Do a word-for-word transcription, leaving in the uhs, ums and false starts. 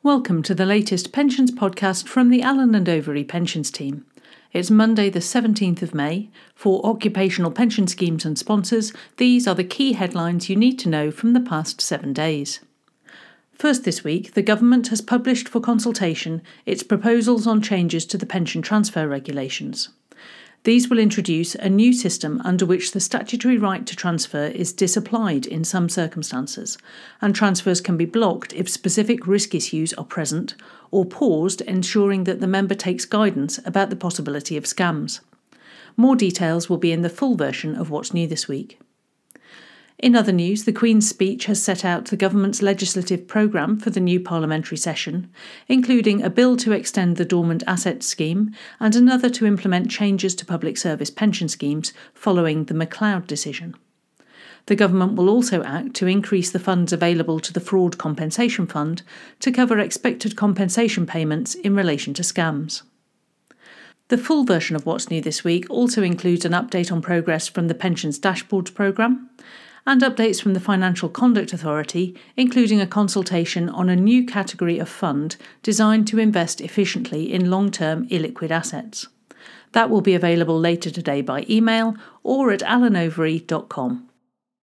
Welcome to the latest pensions podcast from the Allen and Overy pensions team. It's Monday the seventeenth of May. For occupational pension schemes and sponsors, these are the key headlines you need to know from the past seven days. First this week, the government has published for consultation its proposals on changes to the pension transfer regulations. These will introduce a new system under which the statutory right to transfer is disapplied in some circumstances, and transfers can be blocked if specific risk issues are present, or paused, ensuring that the member takes guidance about the possibility of scams. More details will be in the full version of What's New this week. In other news, the Queen's speech has set out the government's legislative programme for the new parliamentary session, including a bill to extend the Dormant Assets Scheme and another to implement changes to public service pension schemes following the McLeod decision. The government will also act to increase the funds available to the Fraud Compensation Fund to cover expected compensation payments in relation to scams. The full version of What's New this week also includes an update on progress from the Pensions Dashboards programme, and updates from the Financial Conduct Authority, including a consultation on a new category of fund designed to invest efficiently in long-term illiquid assets. That will be available later today by email or at allen overy dot com.